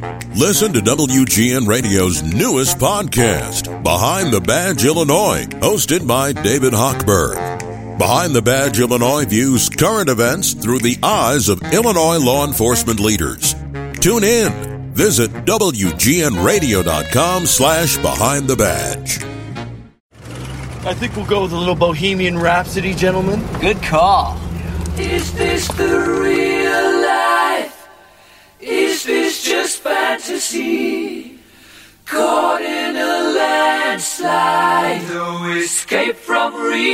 Listen to WGN Radio's newest podcast, Behind the Badge Illinois, hosted by David Hochberg. Behind the Badge Illinois views current events through the eyes of Illinois law enforcement leaders. Tune in. Visit WGNRadio.com/Behind the Badge. I think we'll go with a little Bohemian Rhapsody, gentlemen. Good call. Is this the real life? Is this just fantasy? Caught in a landslide, no escape from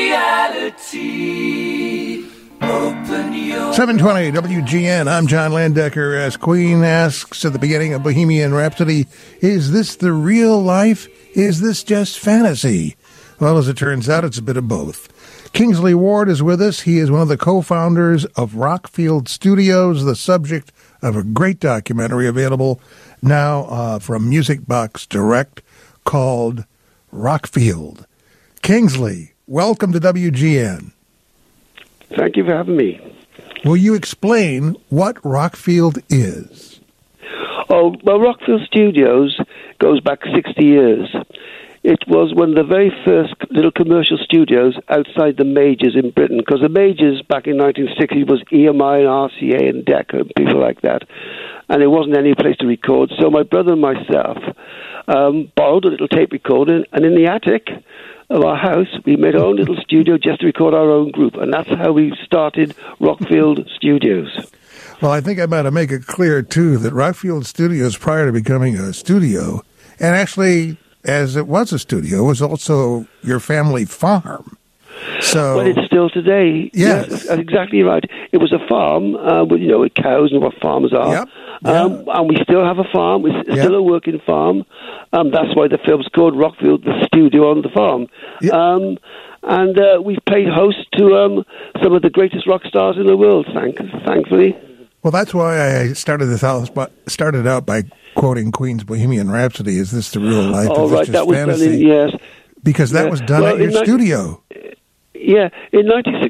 reality. Open your 720 WGN. I'm John Landecker. As Queen asks at the beginning of Bohemian Rhapsody, is this the real life? Is this just fantasy? Well, as it turns out, it's a bit of both. Kingsley Ward is with us. He is one of the co-founders of Rockfield Studios, the subject of a great documentary available now from Music Box Direct called Rockfield. Kingsley, welcome to WGN. Thank you for having me. Will you explain what Rockfield is? Oh, well, Rockfield Studios goes back 60 years. It was one of the very first little commercial studios outside the majors in Britain, because the majors back in 1960 was EMI and RCA and Decca and people like that, and there wasn't any place to record. So my brother and myself borrowed a little tape recorder, and in the attic of our house, we made our own little studio just to record our own group, and that's how we started Rockfield Studios. Well, I think I might make it clear, too, that Rockfield Studios, prior to becoming a studio, and actually, as it was a studio, was also your family farm. So, well, it's still today. Yes. That's exactly right. It was a farm with cows and what farmers are. Yep. And we still have a farm. It's still a working farm. That's why the film's called Rockfield, the studio on the farm. Yep. And we've played host to some of the greatest rock stars in the world, thankfully. Well, that's why I started out by quoting Queen's Bohemian Rhapsody. Is this the real life? Oh, is right. this just That was fantasy? done yes. Because that was done at your studio. Yeah, in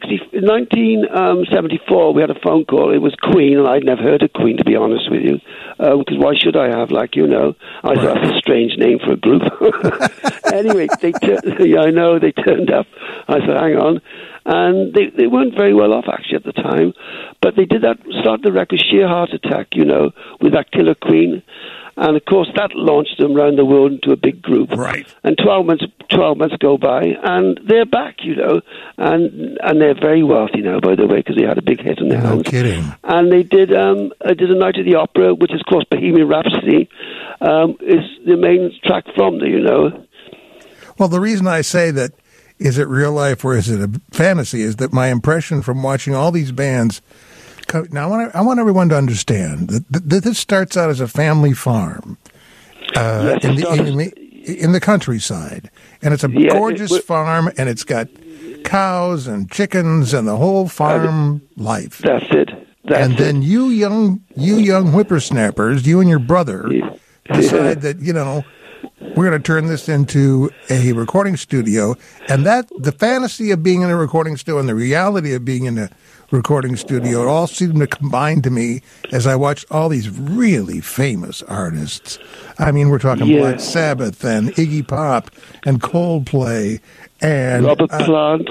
1974, we had a phone call. It was Queen, and I'd never heard of Queen, to be honest with you. Because why should I have, I thought that's a strange name for a group. Anyway, they turned up. I said, hang on. And they weren't very well off, actually, at the time. But they did start the record, Sheer Heart Attack, with that Killer Queen. And, of course, that launched them around the world into a big group. Right. And 12 months go by, and they're back, and they're very wealthy now, by the way, because they had a big hit on their hands. No kidding. And they did a Night at the Opera, which is, of course, Bohemian Rhapsody, is the main track from there, Well, the reason I say that, is it real life or is it a fantasy, is that my impression from watching all these bands. Now, I want everyone to understand that this starts out as a family farm in the countryside, and it's a gorgeous farm, and it's got cows and chickens and the whole farm life. That's it. Then you young whippersnappers, you and your brother, decide that we're going to turn this into a recording studio, and that the fantasy of being in a recording studio and the reality of being in a recording studio, it all seemed to combine to me as I watched all these really famous artists. I mean, we're talking Black Sabbath and Iggy Pop and Coldplay and Robert Plant,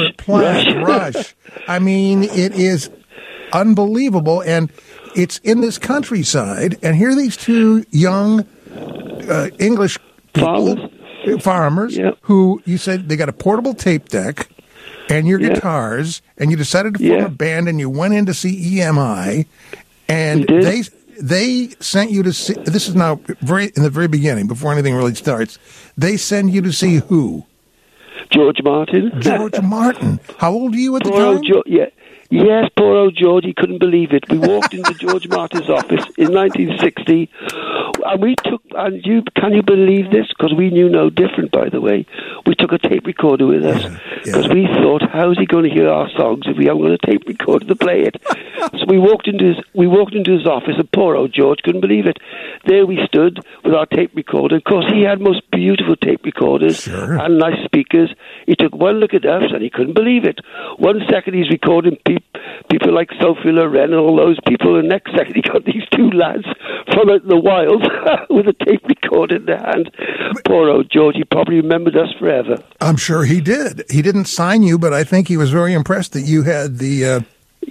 Rush. I mean, it is unbelievable, and it's in this countryside, and here are these two young English people, farmers who, you said they got a portable tape deck and your guitars, and you decided to form a band, and you went in to see EMI, and they sent you to see, this is now in the very beginning, before anything really starts, they send you to see who? George Martin. George Martin. How old were you at the time? Yes, poor old George, he couldn't believe it. We walked into George Martin's office in 1960, can you believe this? Because we knew no different, by the way. We took a tape recorder with us because we thought, how is he going to hear our songs if we haven't got a tape recorder to play it? So we walked into his office, and poor old George couldn't believe it. There we stood with our tape recorder. Of course, he had most beautiful tape recorders and nice speakers. He took one look at us, and he couldn't believe it. 1 second he's recording people like Sophie Loren and all those people, and next second he got these two lads from out in the wild with a tape recorder in their hand. Poor old George, he probably remembered us forever. I'm sure he did. He didn't sign you, but I think he was very impressed that you had the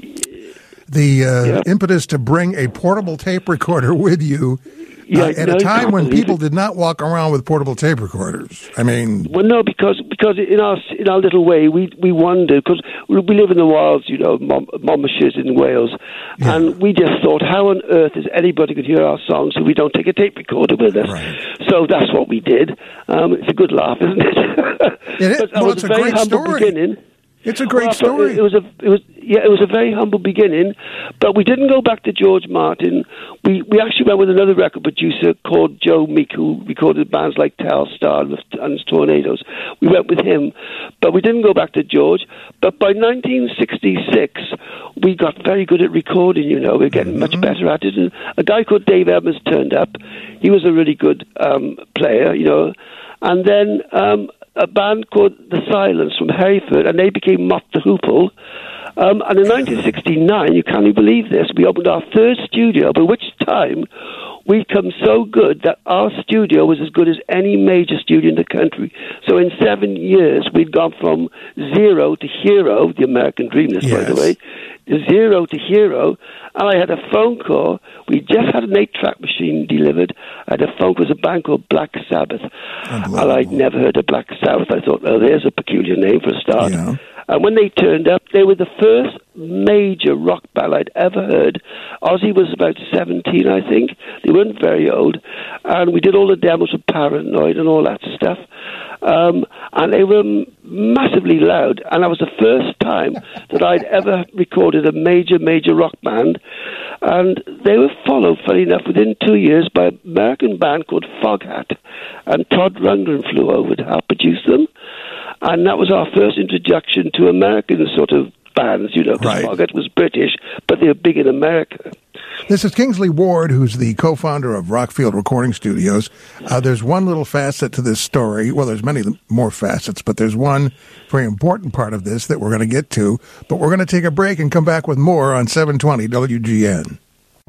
impetus to bring a portable tape recorder with you at a time when people did not walk around with portable tape recorders. I mean, well, no, because in our little way we wondered, because we live in the wilds, Monmouthshire in Wales, and we just thought, how on earth is anybody could hear our songs if we don't take a tape recorder with us? Right. So that's what we did. It's a good laugh, isn't it? It's a great story. Beginning. It's a great story. It was a very humble beginning, but we didn't go back to George Martin. We actually went with another record producer called Joe Meek, who recorded bands like Telstar and Tornadoes. We went with him, but we didn't go back to George. But by 1966, we got very good at recording. We were getting much better at it. And a guy called Dave Evans turned up. He was a really good player, and then a band called The Silence from Hereford, and they became Mott the Hoople. And in 1969, you can't believe this, we opened our third studio, by which time we'd come so good that our studio was as good as any major studio in the country. So in 7 years, we'd gone from zero to hero, the American dream, by the way, zero to hero. And I had a phone call. We just had an 8-track machine delivered. I had a phone call with a band called Black Sabbath. And I'd never heard of Black Sabbath. I thought, oh, there's a peculiar name for a start. Yeah. And when they turned up, they were the first major rock band I'd ever heard. Ozzy was about 17, I think. They weren't very old. And we did all the demos with Paranoid and all that stuff. And they were massively loud. And that was the first time that I'd ever recorded a major rock band. And they were followed, funny enough, within 2 years by an American band called Foghat. And Todd Rundgren flew over to help produce them. And that was our first introduction to American sort of bands, because Foghat was British, but they were big in America. This is Kingsley Ward, who's the co-founder of Rockfield Recording Studios. There's one little facet to this story. Well, there's many more facets, but there's one very important part of this that we're going to get to. But we're going to take a break and come back with more on 720 WGN.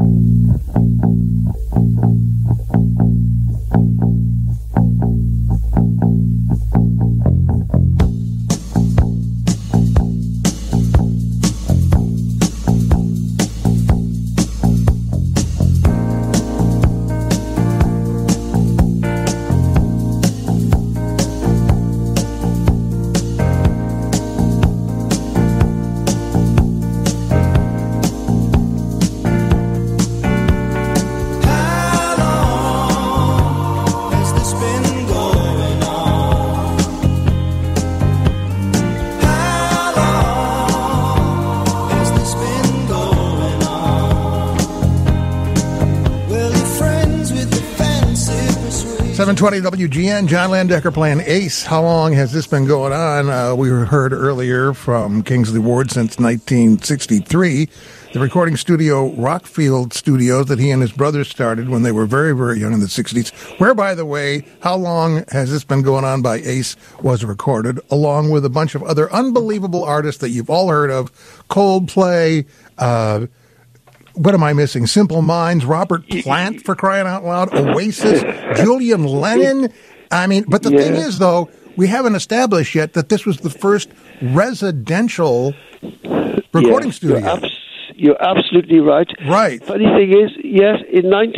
720 WGN, John Landecker playing Ace. How long has this been going on? We heard earlier from Kingsley Ward since 1963. The recording studio, Rockfield Studios, that he and his brother started when they were very, very young in the 60s, where, by the way, How Long Has This Been Going On by Ace was recorded, along with a bunch of other unbelievable artists that you've all heard of, Coldplay, what am I missing? Simple Minds, Robert Plant, for crying out loud, Oasis, Julian Lennon. I mean, but the thing is, though, we haven't established yet that this was the first residential recording studio. You're absolutely right. Right. Funny thing is, yes, in late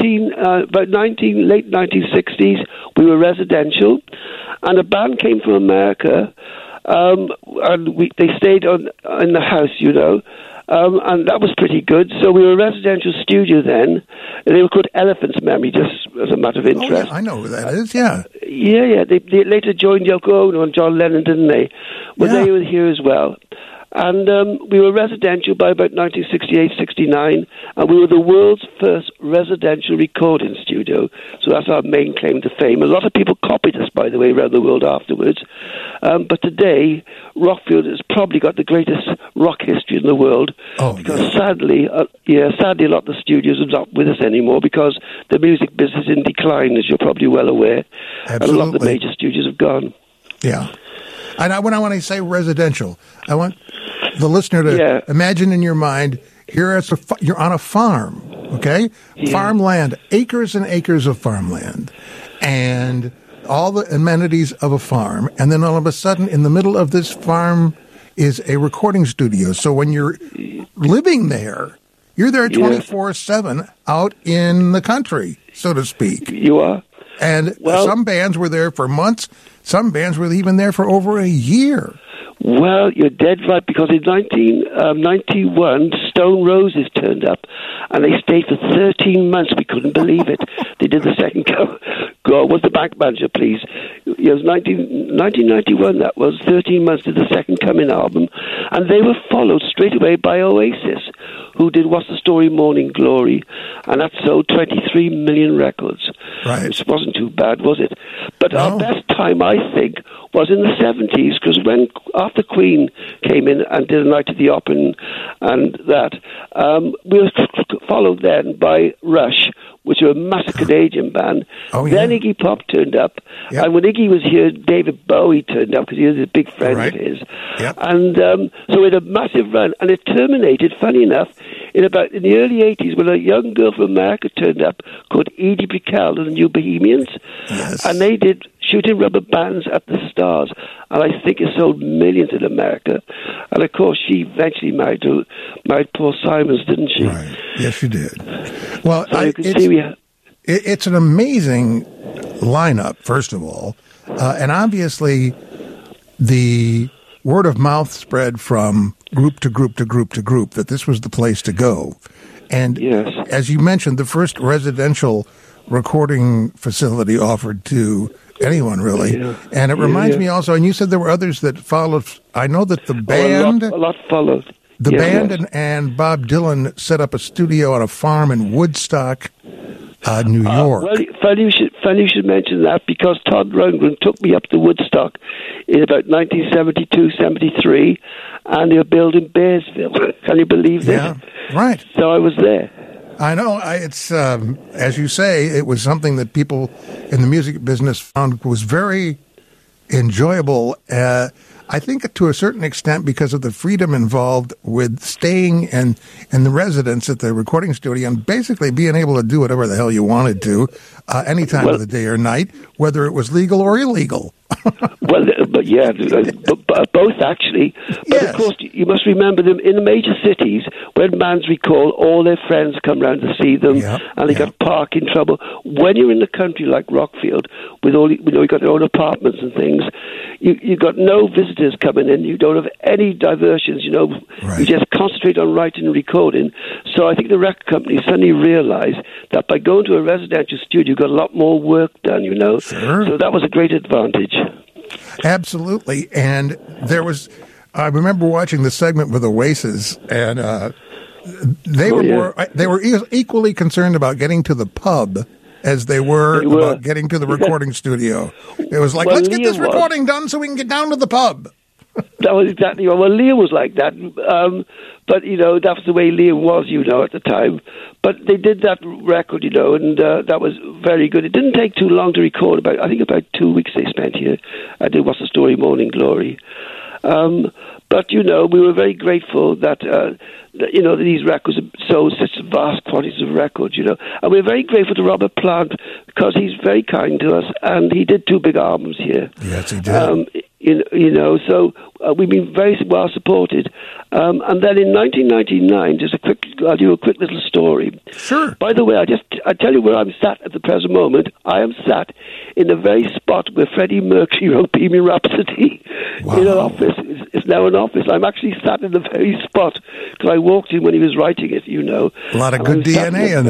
1960s, we were residential, and a band came from America, and they stayed in the house, and that was pretty good. So we were a residential studio then. They were called Elephant's Memory, just as a matter of interest. Oh, yeah, I know who that is, yeah. Yeah. They later joined Yoko Ono and John Lennon, didn't they? Well, they were here as well. And we were residential by about 1968, 69, and we were the world's first residential recording studio. So that's our main claim to fame. A lot of people copied us, by the way, around the world afterwards. But today, Rockfield has probably got the greatest rock history in the world. Because sadly, a lot of the studios are not with us anymore because the music business is in decline, as you're probably well aware. Absolutely. And a lot of the major studios have gone. Yeah. And when I say residential, I want the listener to imagine in your mind, you're on a farm, okay? Yeah. Farmland, acres and acres of farmland, and all the amenities of a farm. And then all of a sudden, in the middle of this farm is a recording studio. So when you're living there, you're there 24/7 out in the country, so to speak. You are. And some bands were there for months. Some bands were even there for over a year. Well, you're dead right, because in 1991, Stone Roses turned up, and they stayed for 13 months. We couldn't believe it. They did the second go. Was the bank manager, please? It was 1991, that was. 13 months to the Second Coming album. And they were followed straight away by Oasis, who did What's the Story, Morning Glory, and that sold 23 million records. Right. Which wasn't too bad, was it? But our best time, I think, was in the 70s, because after Queen came in and did A Night at the Opera and that, we were followed then by Rush, which were a massive Canadian band. Then Iggy Pop turned up. Yep. And when Iggy was here, David Bowie turned up, because he was a big friend of his. Yep. And so we had a massive run. And it terminated, funny enough, in the early 80s, when a young girl from America turned up called Edie Brickell and the New Bohemians. Yes. And they did Shooting Rubber Bands at the Stars. And I think it sold millions in America. And of course, she eventually married Paul Simons, didn't she? Right. Yes, she did. Well, so it's an amazing lineup, first of all. And obviously, the word of mouth spread from group to group to group to group that this was the place to go. And as you mentioned, the first residential recording facility offered to anyone, really. Yeah. And it reminds me also, and you said there were others that followed. I know that the band... a lot followed. The band and Bob Dylan set up a studio on a farm in Woodstock, New York. Well, funny you should mention that, because Todd Rundgren took me up to Woodstock in about 1972, 73, and they were building Bearsville. Can you believe this? Yeah, right. So I was there. I know. It's, as you say, it was something that people in the music business found was very enjoyable. I think to a certain extent because of the freedom involved with staying in the residence at the recording studio and basically being able to do whatever the hell you wanted to any time of the day or night, whether it was legal or illegal. Both actually. But yes. Of course, you must remember them in the major cities when bands recall, all their friends come round to see them, and they got parking trouble. When you're in the country like Rockfield, with all you got your own apartments and things, you got no visitors coming in. You don't have any diversions. Right. You just concentrate on writing and recording. So I think the record company suddenly realised that by going to a residential studio, you got a lot more work done. Sure. So that was a great advantage. Absolutely. And I remember watching the segment with Oasis, and they were equally concerned about getting to the pub as they were about getting to the recording studio. It was like, let's get this recording done so we can get down to the pub. That was exactly right. Well, Liam was like that. But, that was the way Liam was, at the time. But they did that record, and that was very good. It didn't take too long to record. I think about 2 weeks they spent here. I did What's the Story, Morning Glory. But, we were very grateful that, these records sold such vast quantities of records, And we're very grateful to Robert Plant because he's very kind to us, and he did 2 big albums here. Yes, he did. So we've been very well supported. And then in 1999, I'll do a quick little story. Sure. By the way, I tell you where I'm sat at the present moment. I am sat in the very spot where Freddie Mercury wrote Bohemian Rhapsody. Wow. In an office. It's now an office. I'm actually sat in the very spot because I walked in when he was writing it, A lot of good DNA in there.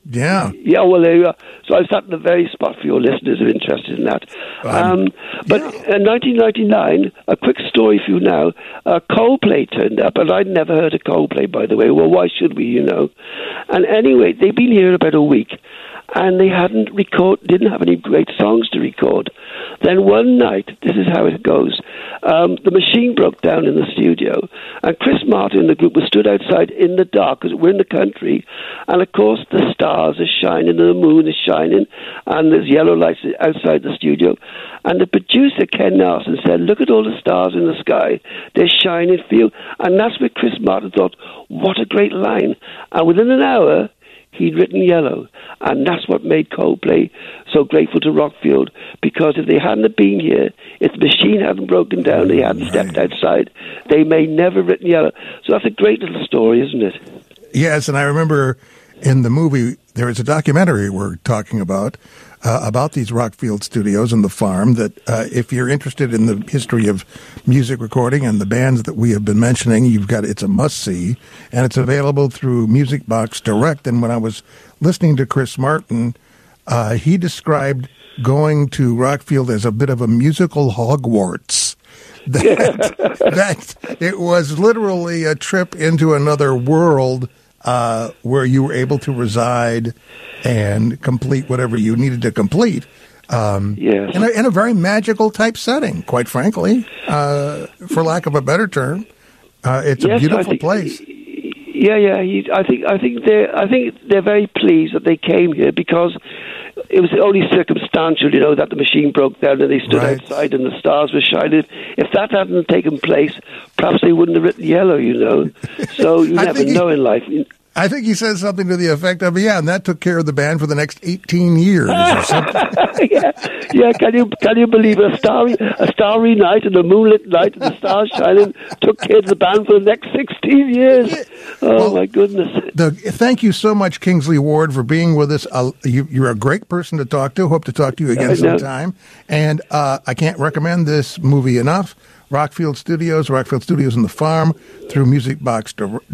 Yeah. Yeah, well, there you are. So I sat in the very spot for your listeners who are interested in that. But in 1999, a quick story for you now, Coldplay turned up, and I'd never heard of Coldplay, by the way. Well, why should we, you know? And anyway, they've been here about a week, and they didn't have any great songs to record. Then one night, this is how it goes, the machine broke down in the studio, and Chris Martin and the group were stood outside in the dark, because we're in the country, and of course the stars are shining, and the moon is shining, and there's yellow lights outside the studio, and the producer, Ken Nelson, said, look at all the stars in the sky, they're shining for you, and that's where Chris Martin thought, what a great line, and within an hour, he'd written Yellow, and that's what made Coldplay so grateful to Rockfield, because if they hadn't been here, if the machine hadn't broken down, they hadn't stepped outside, they may never have written Yellow. So that's a great little story, isn't it? Yes, and I remember in the movie, there is a documentary we're talking about these Rockfield studios and the farm, that if you're interested in the history of music recording and the bands that we have been mentioning, it's a must-see, and it's available through Music Box Direct. And when I was listening to Chris Martin, he described going to Rockfield as a bit of a musical Hogwarts. That it was literally a trip into another world where you were able to reside and complete whatever you needed to complete. Yes. In a very magical type setting, quite frankly, for lack of a better term. It's a beautiful place. Yeah. I think they're very pleased that they came here, because it was only circumstantial, you know, that the machine broke down and they stood outside and the stars were shining. If that hadn't taken place, perhaps they wouldn't have written Yellow, you know. So you never know in life. I think he said something to the effect of, and that took care of the band for the next 18 years or something. yeah. Can you believe a starry night and a moonlit night and the stars shining took care of the band for the next 16 years? Oh, my goodness. Thank you so much, Kingsley Ward, for being with us. You're a great person to talk to. Hope to talk to you again sometime. And I can't recommend this movie enough. Rockfield Studios in the Farm, through Music Box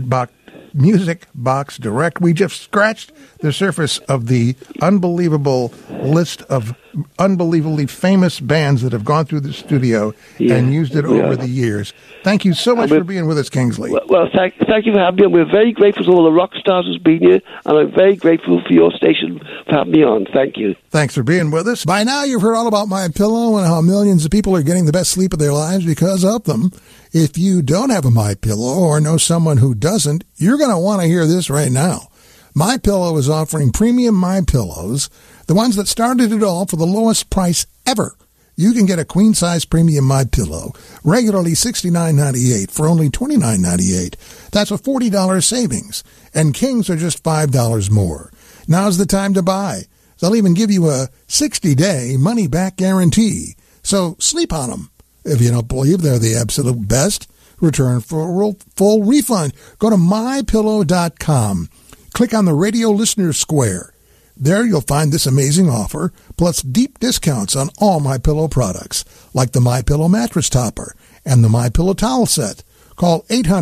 Direct. We just scratched the surface of the unbelievable list of unbelievably famous bands that have gone through the studio and used it over the years. Thank you so much for being with us, Kingsley. Well, thank you for having me. And we're very grateful to all the rock stars who's been here, and I'm very grateful for your station for having me on. Thank you. Thanks for being with us. By now, you've heard all about MyPillow and how millions of people are getting the best sleep of their lives because of them. If you don't have a MyPillow or know someone who doesn't, you're going to want to hear this right now. MyPillow is offering premium MyPillows, the ones that started it all, for the lowest price ever. You can get a queen-size premium MyPillow, regularly $69.98 for only $29.98. That's a $40 savings, and Kings are just $5 more. Now's the time to buy. They'll even give you a 60-day money-back guarantee. So sleep on them. If you don't believe they're the absolute best, return for a full refund. Go to MyPillow.com. Click on the radio listener square. There you'll find this amazing offer, plus deep discounts on all MyPillow products, like the MyPillow mattress topper and the MyPillow towel set. Call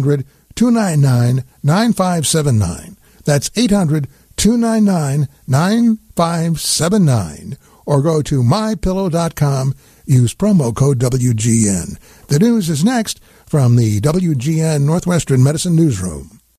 800-299-9579. That's 800-299-9579. Or go to MyPillow.com. Use promo code WGN. The news is next from the WGN Northwestern Medicine Newsroom.